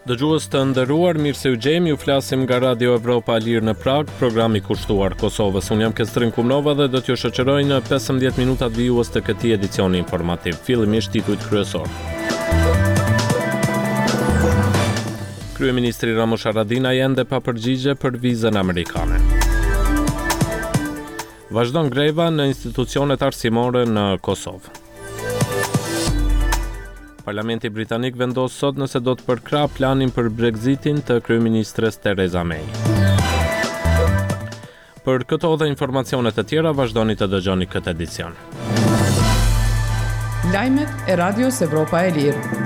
Dëgjues të nderuar, mirë se u gjejmë, ju flasim nga Radio Evropa Lirë në Prag, programi kushtuar Kosovës. Unë jam Kestrin Kumnova dhe do t'ju shoqëroj në 15 minutat vijues të këtij edicioni informativ. Fillimisht titujt kryesor. Kryeministri Ramush Haradinaj ende pa përgjigje për vizën amerikane. Vazhdon greva në institucionet arsimore në Kosovë. Parlamenti britanik vendos sot nëse do të përkrah planin për Brexitin të kryeministres Theresa May. Për këto dhe informacione të tjera vazhdoni të dëgjoni këtë edicion. Lajmet e Radios Evropa e Lirë.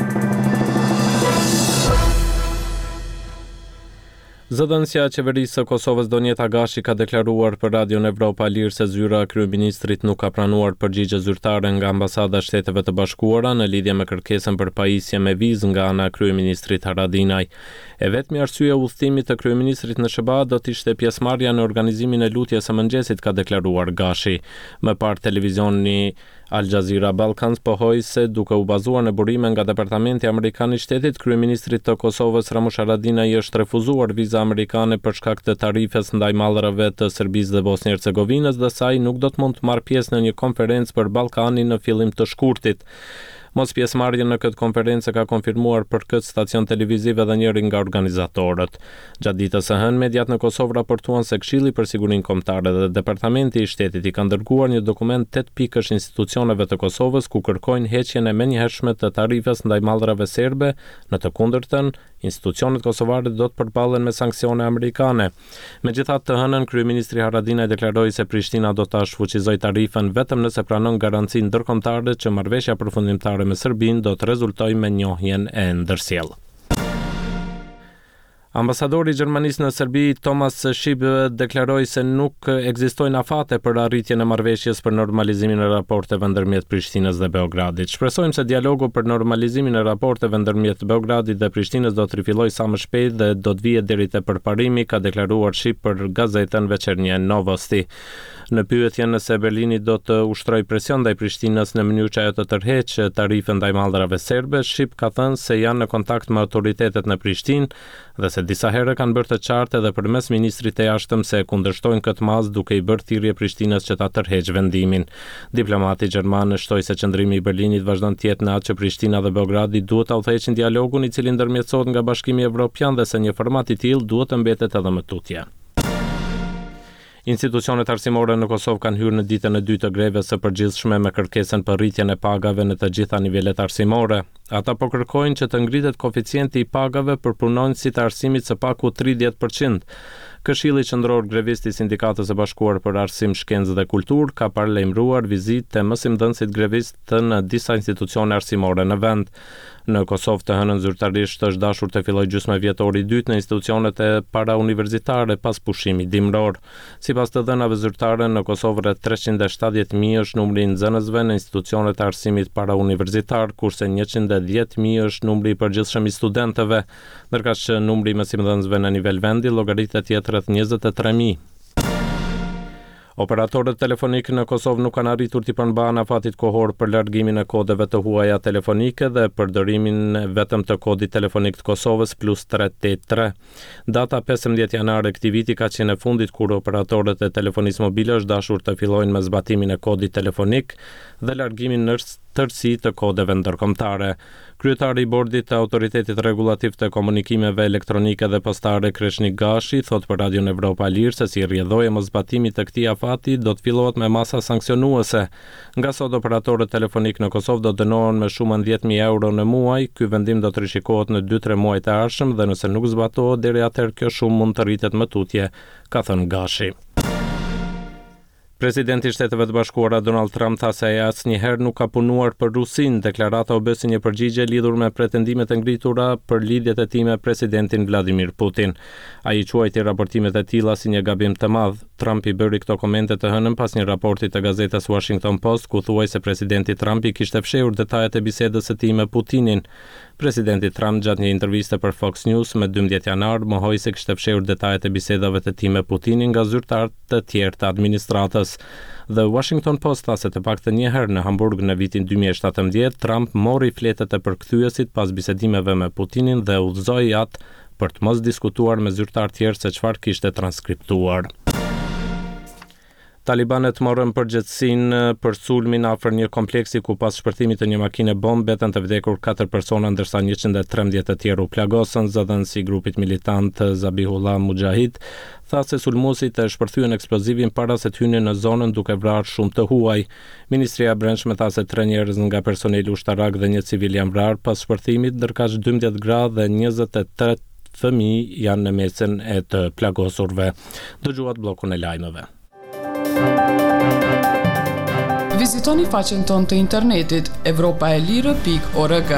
Zëdhënësja e qeverisë së Kosovës Donjeta Gashi ka deklaruar për Radion Evropa Lirë se zyra e kryeministrit nuk ka pranuar përgjigje zyrtare nga ambasada e Shteteve të Bashkuara në lidhje me kërkesën për pajisje me vizë nga ana e kryeministrit Haradinaj. E vetmi arsye e udhëtimit të kryeministrit në SBA do të ishte pjesëmarrja në organizimin e lutjes së mëngjesit, ka deklaruar Gashi. Më parë televizioni Al Jazeera Balkans pohoi se duke u bazuar në burime nga Departamenti Amerikan i Shtetit, kryeministrit të Kosovës Ramush Haradinaj është refuzuar viza amerikane për shkak të tarifes ndaj mallrave të Serbisë dhe Bosnjë-Hercegovinës dhe sa ai nuk do të mund të marrë pjesë në një konferencë për Ballkanin në fillim të shkurtit. Mos pjesëmarrjen në këtë konferencë ka konfirmuar për këtë stacion televiziv edhe njëri nga organizatorët. Gjatë ditës së hënë, mediat në Kosovë raportuan se Këshilli për Sigurinë Kombëtare dhe Departamenti i Shtetit i kanë dërguar një dokument 8 pikësh institucioneve të Kosovës ku kërkojnë heqjen e menjëhershme të tarifes ndaj mallrave serbe, në të kundërtën institucionet kosovare do të përballen me sanksione amerikane. Megjithatë, të hënën kryeministri Haradinaj deklaroi se Prishtina do ta shfuqizojë tarifën vetëm nëse pranon garanci ndërkombëtare që marrëveshja përfundimtare me Serbinë do të rezultojë me njohjen e ndërsjellë. Ambasadori i Gjermanisë në Serbi, Thomas Schieb, deklaroi se nuk ekzistojnë afate për arritjen e marrëveshjes për normalizimin e raporteve ndërmjet Prishtinës dhe Beogradit. Shpresojmë se dialogu për normalizimin e raporteve ndërmjet Beogradit dhe Prishtinës do të rifillojë sa më shpejt dhe do të vijë deri te përparimi, ka deklaruar Schieb për gazetën Večernje Novosti. Në pyetjen nëse Berlini do të ushtrojë presion ndaj Prishtinës në mënyrë që ajo të tërheqë tarifën ndaj mallrave serbe, Schieb ka thënë se janë në kontakt me autoritetet në Prishtinë dhe se disa herë kanë bërë të qartë edhe përmes ministrit të jashtëm se kundërshtojnë këtë masë duke i bërë thirrje Prishtinës që ta tërheqë vendimin. Diplomati gjerman shtoi se qëndrimi i Berlinit vazhdon të jetë në atë që Prishtina dhe Beogradi duhet ta udhëheqin dialogun i cili ndërmjetësohet nga Bashkimi Evropian dhe se një format i tillë duhet të mbetet edhe më tutje. Institucionet arsimore në Kosovë kanë hyrë në ditën e dytë të greves së përgjithshme me kërkesën për rritjen e pagave në të gjitha nivelet arsimore. Ata po kërkojnë që të ngritet koeficienti i pagave për punonjësit e arsimit së paku 30%. Këshilli qendror grevist i Sindikatës së Bashkuar për Arsim, Shkencë dhe Kulturë ka paralajmëruar vizitë të mësimdhënësit grevist në disa institucione arsimore në vend. Në Kosovë të hënën zyrtarisht është dashur të fillojë gjysmë vjetori i dytë në institucionet e parauniversitare pas pushimit dimror. Sipas të dhënave zyrtare, në Kosovë rreth 370.000 është numri i nxënësve në institucionet e arsimit parauniversitar, kurse 110.000 është numri i përgjithshëm i studentëve, ndërkaq që numri i mësimdhënësve në nivel vendi llogaritet rreth 23.000. Operatorët telefonik në Kosovë nuk kanë arritur të përmbahen afatit kohor për largimin e kodeve të huaja telefonike dhe përdorimin vetëm të kodit telefonik të Kosovës +383. Data 15 janar e këtij viti ka qenë e fundit kur operatorët e telefonisë mobile është dashur të fillojnë me zbatimin e kodit telefonik dhe largimin në tërësi të kodeve ndërkombëtare. Kryetari i bordit të Autoritetit Rregullativ të Komunikimeve Elektronike dhe Postare Kreshnik Gashi thot për Radion Evropa Lirë se si rrjedhoi e mosbatimit të këtij afati do të fillohet me masa sanksionuese. Nga sot operatorët telefonik në Kosovë do dënohen me shumën 10.000 euro në muaj. Ky vendim do të rishikohet në 2-3 muajt e ardhshëm dhe nëse nuk zbatohet deri atëherë kjo shumë mund të rritet më tutje, ka thënë Gashi. Presidenti i Shteteve të Bashkuara Donald Trump tha se ai asnjëherë nuk ka punuar për Rusinë. Deklarata u bë si një përgjigje lidhur me pretendimet e ngritura për lidhjet e tij me presidentin Vladimir Putin. Ai quajti raportimet e tilla si një gabim të madh. Trumpi bëri këto komente të hënën pas një raporti të gazetës Washington Post ku thuaj se presidenti Trumpi kishte fshehur detajet e bisedës së tij me Putinin. Presidenti Trump gjatë një interviste për Fox News më 12 janar mohoi se kishte fshehur detajet e bisedave të tij me Putinin nga zyrtarë të tjerë të administratës. The Washington Post tha se të paktën një herë në Hamburg në vitin 2017 Trump mori fletët e përkthyesit pas bisedimeve me Putinin dhe udhëzoi atë për të mos diskutuar me zyrtar tjerë se çfarë kishte transkriptuar. Talibanet morën përgjegjësinë për sulmin afër një kompleksi ku pas shpërthimit të një makine bombë betën të vdekur 4 persona ndërsa 113 të tjerë u plagosën. Zëdhënësi i grupit militant Zabihullah Mujahid tha se sulmuesit e shpërthyen eksplozivin para se të hynin në zonën duke vrarë shumë të huaj. Ministria e Brendshme tha se 3 njerëz nga personeli ushtarak dhe një civil janë vrarë pas shpërthimit, ndërkaq 12 gra dhe 23 fëmijë janë në mesin e të plagosurve. Dëgjuat bllokun e lajmeve. Vizitoni faqen tonë të internetit evropaelire.org.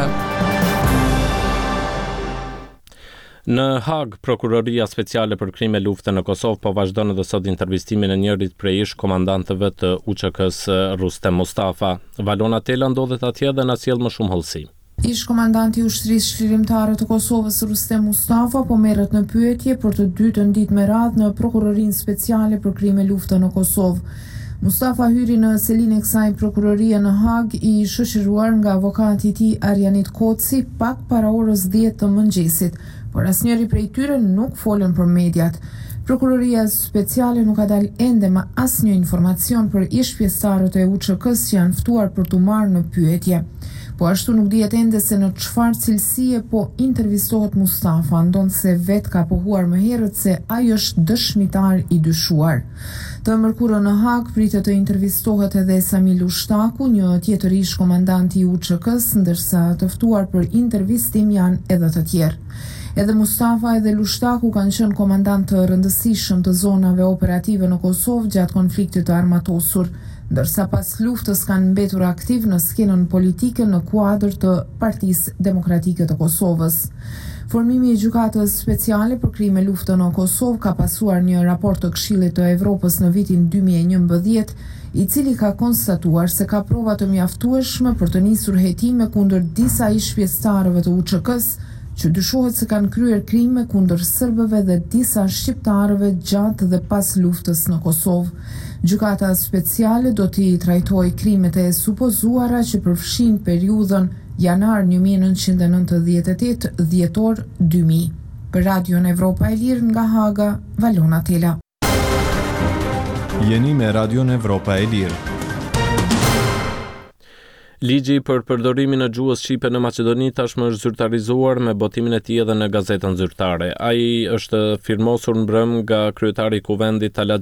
Në Hag, Prokuroria Speciale për Krime Lufte në Kosovë po vazhdon edhe sot intervistimin e njërit prej ish komandantëve të UÇK-s Rustem Mustafa. Valona Tela ndodhet atje dhe na sjell më shumë hollësi. Ish komandanti i ushtrisë shlirimtare të Kosovës Rustem Mustafa po merret në pyetje për të dytën ditë me radhë në Prokurorinë Speciale për Krime Lufte në Kosovë. Mustafa hyri në selinë e kësaj prokurorie në Hag i shoqëruar nga avokati i tij Arjanit Koci pak para orës 10 të mëngjesit, por asnjëri prej tyre nuk folën për mediat. Prokuroria Speciale nuk ka dalë ende me asnjë informacion për ish pjesëtarët e UÇK-s që janë ftuar për t'u marrë në pyetje. Po ashtu nuk dihet ende se në çfarë cilësie po intervistohet Mustafa, ndonse vetë ka pohuar më herët se ai është dëshmitar i dyshuar. Të mërkurën në Hag pritet të intervistohet edhe Samil Ushtaku, një tjetër ish komandanti i UÇK-s, ndërsa të ftuar për intervistim janë edhe të tjerë. Edhe Mustafa edhe Lushtaku kanë qenë komandant të rëndësishëm të zonave operative në Kosovë gjatë konfliktit të armatosur, ndërsa pas luftës kanë mbetur aktiv në skenën politike në kuadër të Partisë Demokratike të Kosovës. Formimi i Gjykatës Speciale për Krime Lufte në Kosovë ka pasuar një raport të Këshillit të Evropës në vitin 2011, i cili ka konstatuar se ka prova të mjaftueshme për të nisur hetime kundër disa ish pjesëtarëve të UÇK-s, që dyshohet se kanë kryer krime kundër serbëve dhe disa shqiptarëve gjatë dhe pas luftës në Kosovë. Gjykata Speciale do t'i trajtojë krimet e supozuara që përfshin periudhën janar 1998 dhjetor 2000. Për Radion Evropa e Lirë nga Haga, Valona Tela. Jeni me Radion Evropa e Lirë. Ligji për përdorimin e gjuhës shqipe në Maqedoni tashmë është zyrtarizuar me botimin e tij edhe në gazetën zyrtare. Ai është firmosur mbrëm nga kryetari i Kuvendit Talat